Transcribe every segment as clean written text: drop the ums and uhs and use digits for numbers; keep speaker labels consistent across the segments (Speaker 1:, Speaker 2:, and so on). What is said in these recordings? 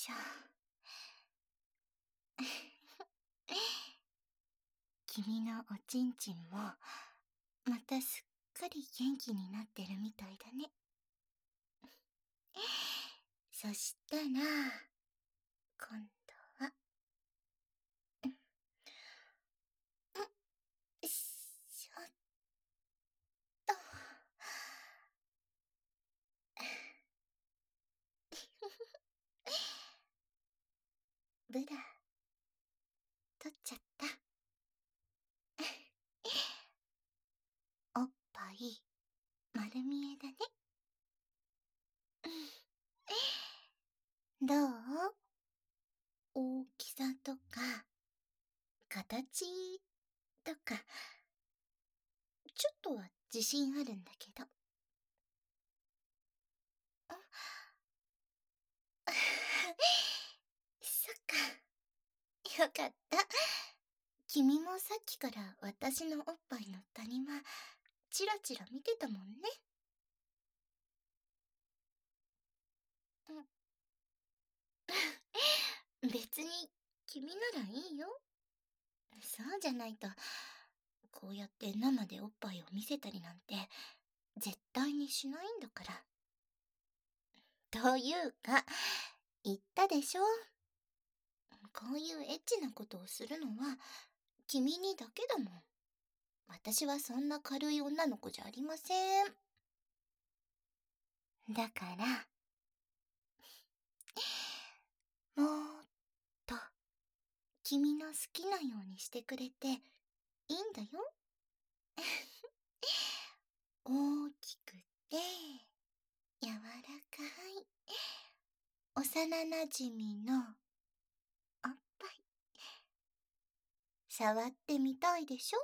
Speaker 1: しょ。君のおちんちんもまたすっかり元気になってるみたいだね。そしたら今度はよいしょっと。ブラ取っちゃった。おっぱい丸見えだね。どう？大きさとか形とかちょっとは自信あるんだけど。そっか、よかった。君もさっきから私のおっぱいの谷間チラチラ見てたもんね。別に君ならいいよ。そうじゃないとこうやって生でおっぱいを見せたりなんて絶対にしないんだから。というか言ったでしょ、こういうエッチなことをするのは君にだけだもん。私はそんな軽い女の子じゃありません。だからもっと君の好きなようにしてくれていいんだよ。大きくて柔らかい幼なじみのおっぱい触ってみたいでしょ。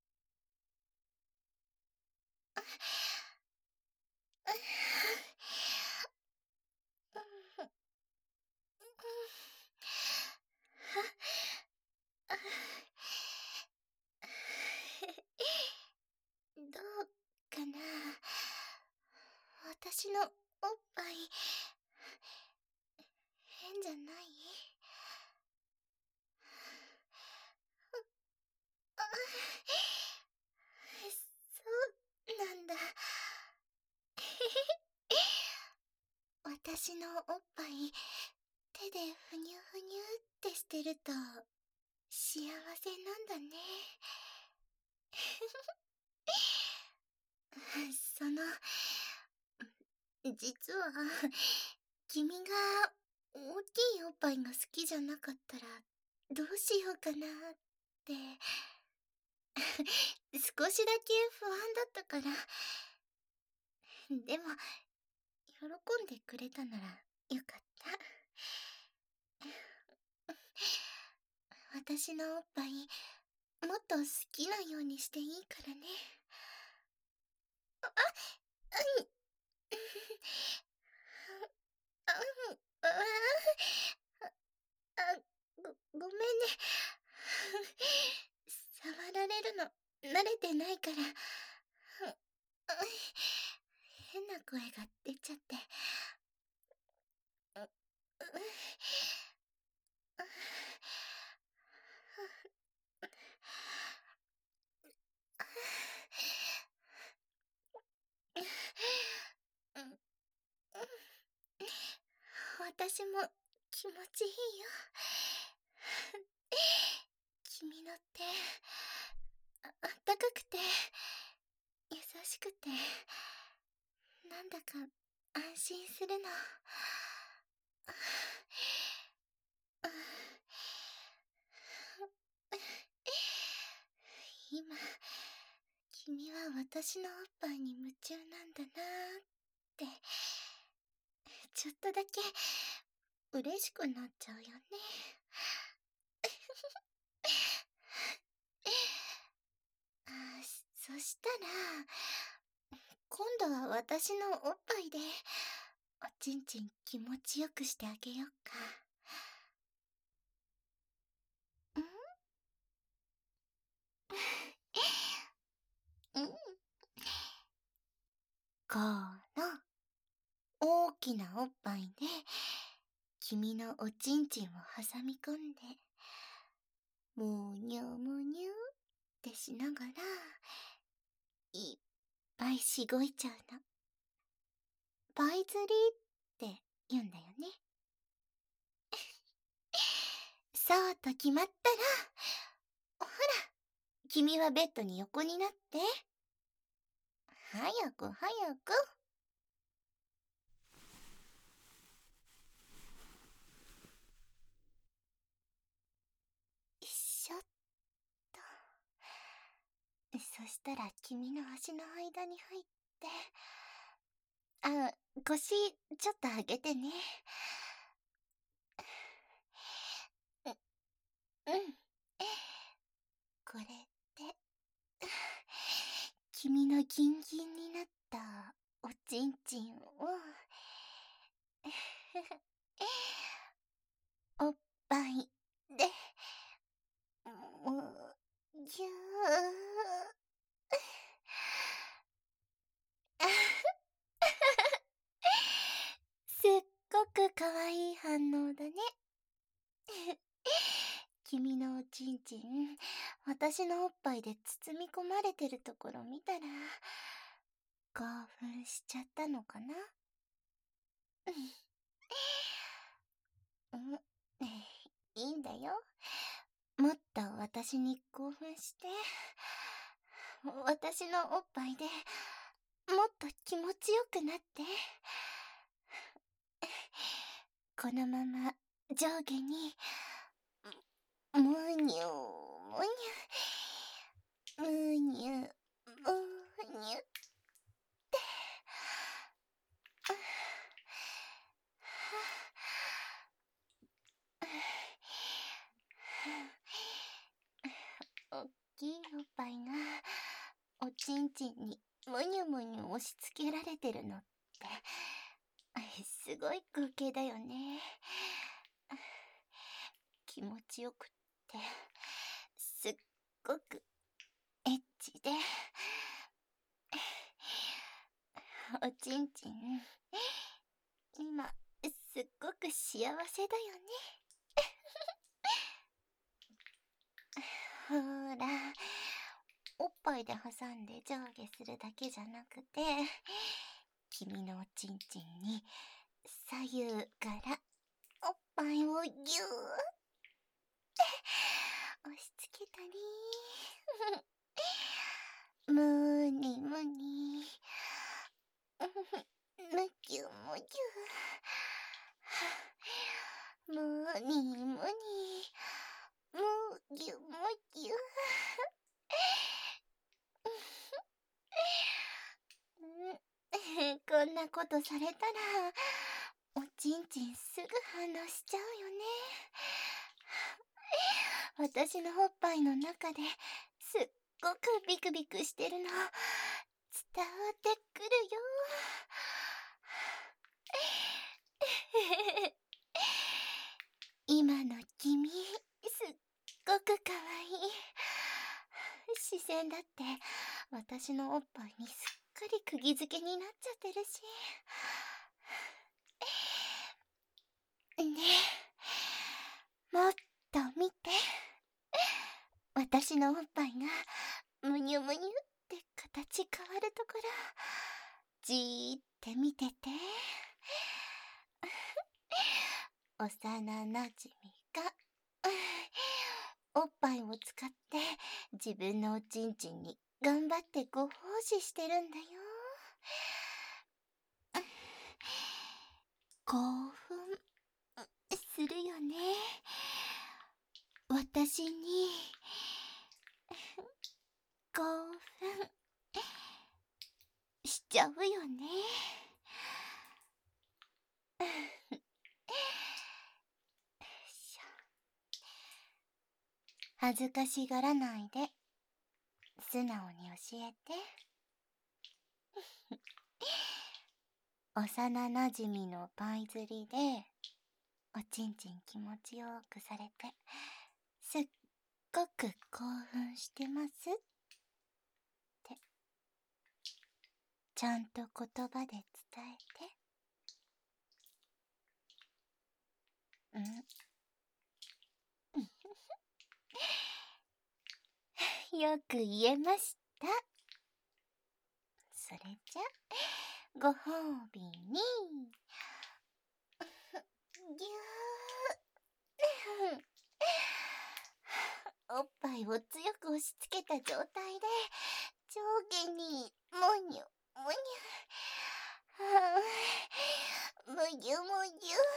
Speaker 1: どうかな、私のおっぱい変じゃない？そうなんだ。私のおっぱい手でふにゅふにゅってしてると幸せなんだね。その実は君が大きいおっぱいが好きじゃなかったらどうしようかなって少しだけ不安だったから。でも喜んでくれたならよかった。私のおっぱいもっと好きなようにしていいからね。うん。あ、ごめんね。触られるの慣れてないから変な声が出ちゃって。私も気持ちいいよ。君の手あったかくて優しくてなんだか安心するの。今君は私のおっぱいに夢中なんだなーってちょっとだけ嬉しくなっちゃうよね。そしたら今度は私のおっぱいでおちんちん気持ちよくしてあげようか。うん、この大きなおっぱいで君のおちんちんを挟み込んで、もにゅもにゅってしながら、いっぱいしごいちゃうの。パイ釣りって言うんだよね。そうと決まったら、ほら、君はベッドに横になって。早く早く。一緒っと。そしたら君の足の間に入って、あ、腰ちょっと上げてね。うん。これって、君のギンギンになったおちんちんを、おっぱいで、もう、ぎゅー。すっごくかわいい反応だね。君のおちんちん、私のおっぱいで包み込まれてるところ見たら、興奮しちゃったのかな。うん、いいんだよ。もっと私に興奮して、私のおっぱいでもっと気持ちよくなって。このまま上下に、むにゅむにゅ、むにゅ、むにゅって。おっきいおっぱいがおちんちんにむにゅむにゅ押し付けられてるのってすごい光景だよね。気持ちよくってすっごくエッチで、おちんちん今すっごく幸せだよね。ほら、おっぱいで挟んで上下するだけじゃなくて、君のおちんちんに左右からおっぱいをぎゅーって押し付けたり、むにむに、むぎゅむぎゅ、むにむに、むぎゅむぎゅ。こんなことされたら、おちんちんすぐ反応しちゃうよね。私のおっぱいの中ですっごくビクビクしてるの伝わってくるよ。今の君すっごくかわいい。視線だって私のおっぱいにすっかり釘付けになっちゃってるし。ねえ、もっと見て。私のおっぱいがむにゅむにゅって形変わるところ、じーって見てて。幼なじみがおっぱいを使って自分のおちんちんに頑張ってご奉仕してるんだよ。興奮するよね。私に興奮しちゃうよね。恥ずかしがらないで素直に教えて。幼なじみのパイ釣りでおちんちん気持ちよくされてすっごく興奮してますってちゃんと言葉で伝えて。 よく言えました。それじゃ、ご褒美に、ぎゅー。おっぱいを強く押し付けた状態で、上下に、もにゅ、もにゅ。むぎゅむぎゅ。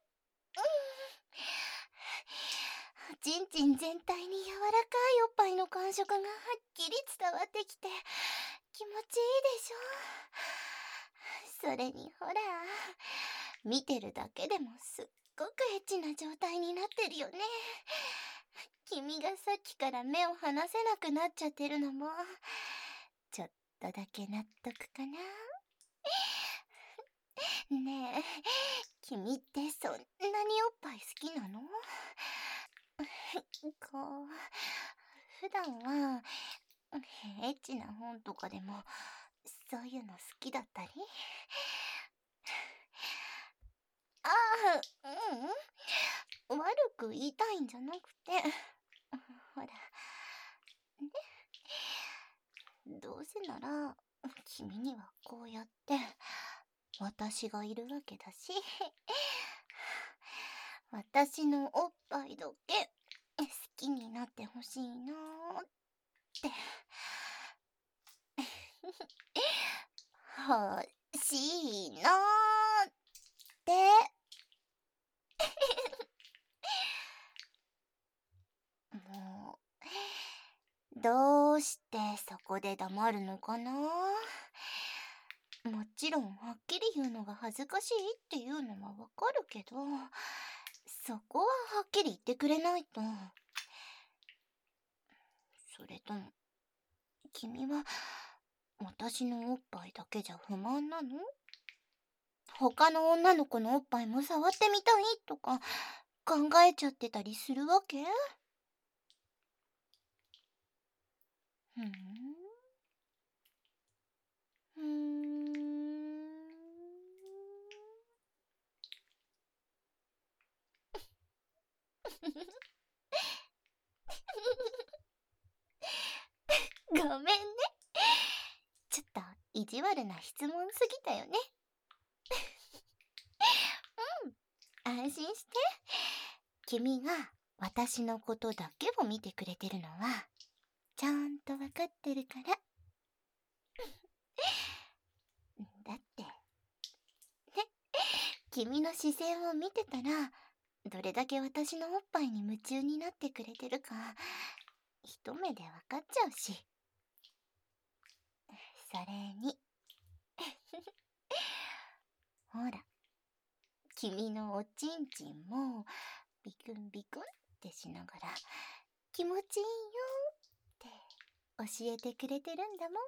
Speaker 1: ちんちん全体に柔らかいおっぱいの感触がはっきり伝わってきて気持ちいいでしょ。それにほら、見てるだけでもすっごくエッチな状態になってるよね。君がさっきから目を離せなくなっちゃってるのもちょっとだけ納得かな。ねえ、君ってそんなにおっぱい好きなの？こう、普段はエッチな本とかでもそういうの好きだったり。ああ、悪く言いたいんじゃなくて、ほら、ね、どうせなら君にはこうやって私がいるわけだし、私のおっぱいだけ好きになってほしいなーって。欲しいなーって。もう、どうしてそこで黙るのかな？もちろんはっきり言うのが恥ずかしいっていうのはわかるけど、そこははっきり言ってくれないと。それとも、君は私のおっぱいだけじゃ不満なの？他の女の子のおっぱいも触ってみたいとか考えちゃってたりするわけ？ふーん。ふーん。ごめんね。ちょっと意地悪な質問すぎたよね。安心して。君が私のことだけを見てくれてるのはちゃんとわかってるから。だって、ね、君の視線を見てたらどれだけ私のおっぱいに夢中になってくれてるか一目でわかっちゃうし。それにほら、君のおちんちんもビクンビクンってしながら気持ちいいよって教えてくれてるんだもん。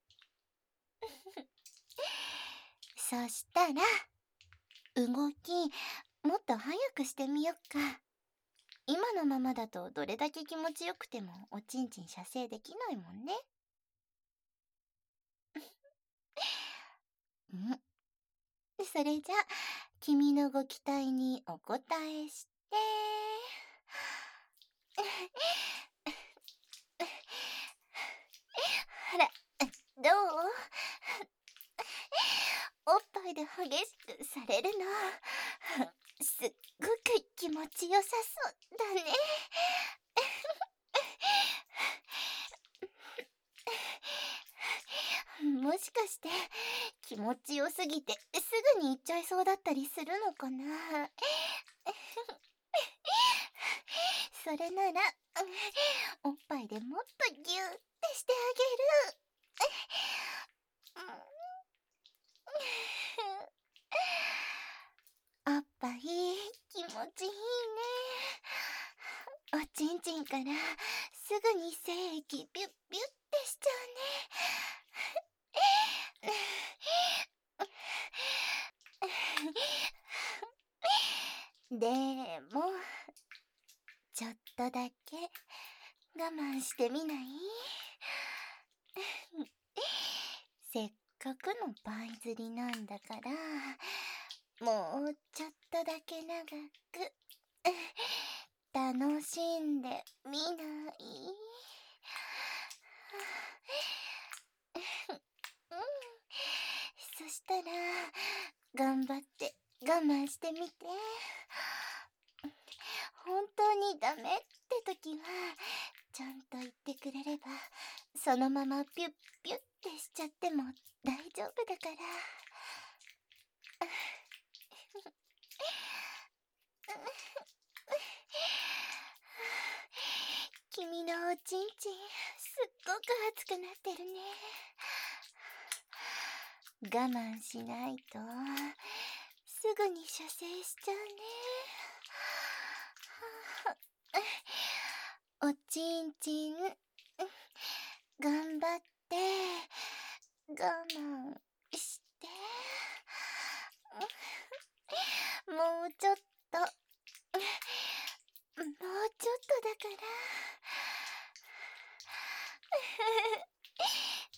Speaker 1: そしたら動きもっと早くしてみよっか。今のままだとどれだけ気持ちよくてもおちんちん射精できないもんね。それじゃ君のご期待にお答えして。ほら、どう？おっぱいで激しくされるのすっごく気持ちよさそうだね。もしかして気持ちよすぎてすぐに行っちゃいそうだったりするのかな。それならおっぱいでもっとギューってしてあげる。おっぱい気持ちいいね。おちんちんからすぐに精液ビュッビュッってしちゃうね。でもちょっとだけ我慢してみない？せっかくのパイ釣りなんだから、もうちょっとだけ長く楽しんでみない？うん。そしたら、頑張って我慢してみて。本当にダメって時は、ちゃんと言ってくれれば、そのままピュッピュッってしちゃっても大丈夫だから。君のおちんちん、すっごく熱くなってるね。我慢しないと、すぐに射精しちゃうね。おちんちん、頑張って、我慢して。もうちょっと、もうちょっとだから。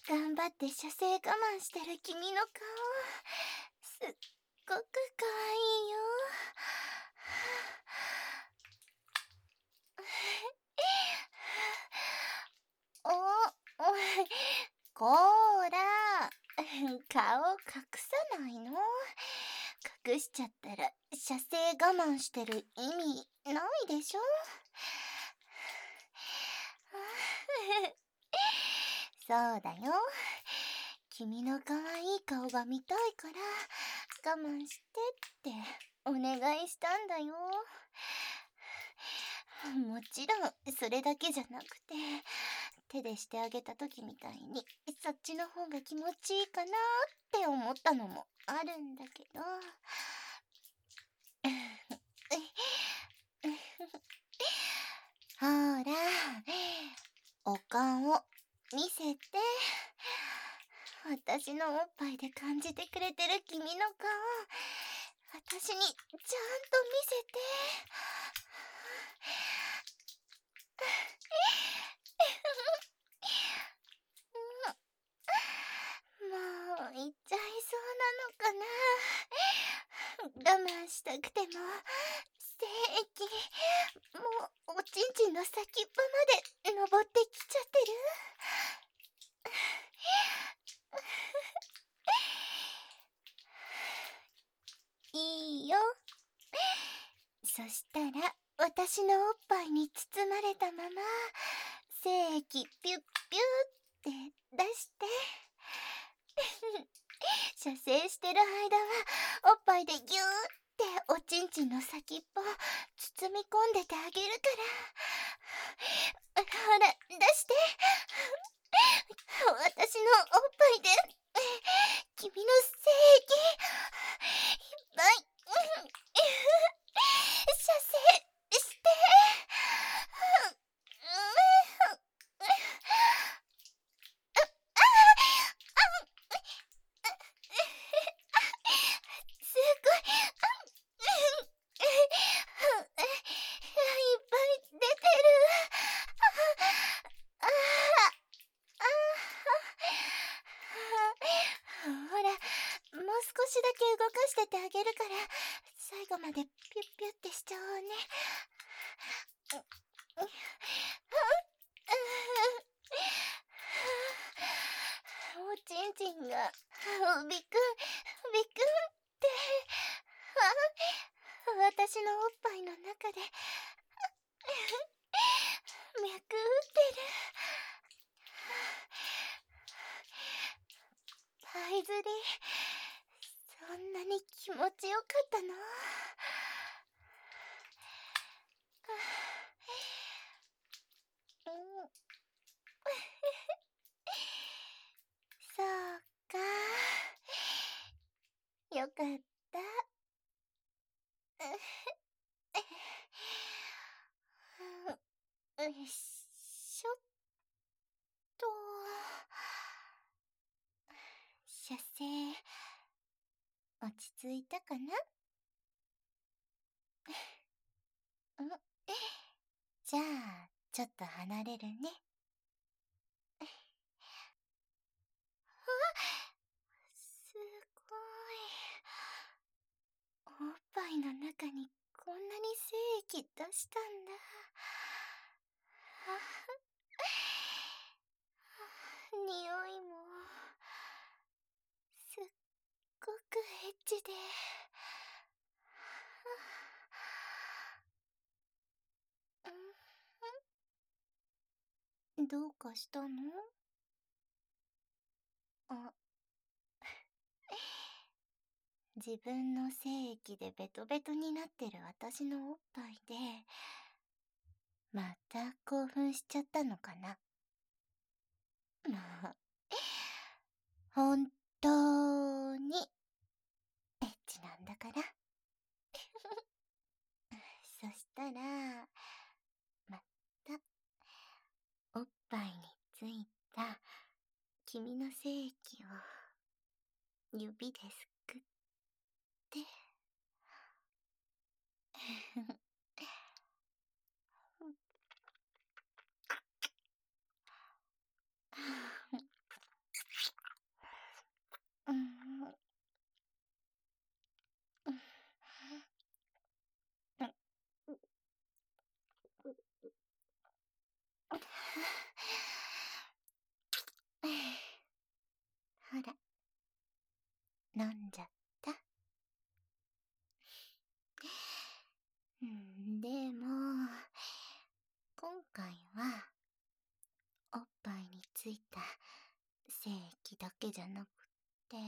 Speaker 1: 頑張って射精我慢してる君の顔、すっごくかわいいよ。お、こーら、顔隠さないの？隠しちゃったら射精我慢してる意味ないでしょ？そうだよ。君の可愛い顔が見たいから我慢してってお願いしたんだよ。もちろんそれだけじゃなくて、手でしてあげた時みたいにそっちの方が気持ちいいかなって思ったのもあるんだけど。ほら、お顔見せて。私のおっぱいで感じてくれてる君の顔、私にちゃんと見せて。もう行っちゃいそうなのかな。我慢したくても精液もうおちんちんの先っぽまで登ってきちゃってる。いいよ。そしたら私のおっぱいに包まれたまま精液ピュッピュッって出して射精してる間はおっぱいでギューっておちんちんの先っぽ包み込んでてあげるから。ほら出して。私のおっぱいで君の精液いっぱい射精して。すごい。いっぱい出てる。ほら、もう少しだけ動かしててあげるから、最後までピュッピュッてしちゃおうね。おちんちんがビクンビクンって私のおっぱいの中で脈打ってる。パイズリ、そんなに気持ちよかったの？そうか。よかった。よいしょっと。射精、落ち着いたかな？じゃあ、ちょっと離れるね。すごい。おっぱいの中にこんなに精液出したんだ。匂いもすっごくエッチで。どうかしたの？あ、自分の精液でベトベトになってる私のおっぱいで、また興奮しちゃったのかな。もう、本当にエッチなんだから。そしたら、また、おっぱいについた君の精液を指ですくって、うん、ほら、飲んじゃった。でも、今回は、おっぱいについた精液だけじゃなくて、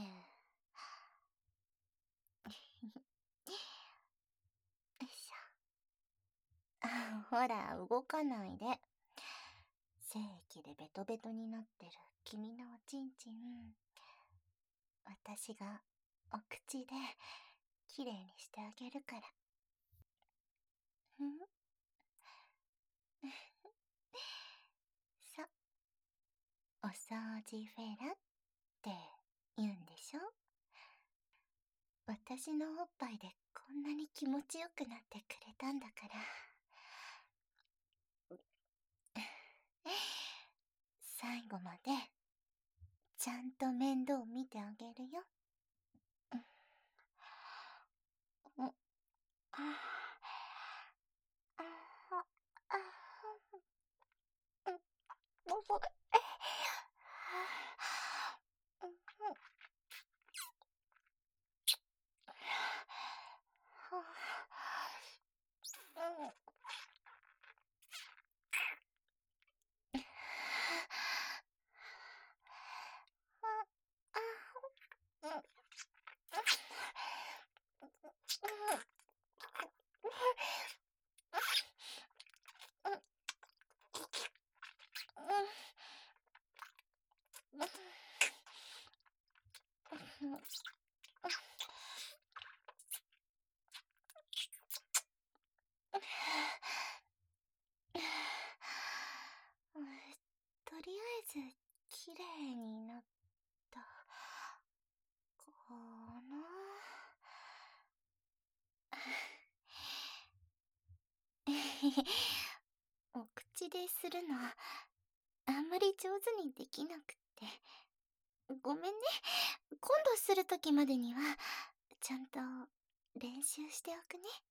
Speaker 1: よいしょ。ほら、動かないで。精液でベトベトになってる君のおちんちん、私がお口できれいにしてあげるから。そう、お掃除フェラって言うんでしょ？私のおっぱいでこんなに気持ちよくなってくれたんだから。最後までちゃんと面倒見てあげるよ。うん、ああああうん、とりあえずきれいになったかな。お口でするのあんまり上手にできなくって、ごめんね。今度するときまでにはちゃんと練習しておくね。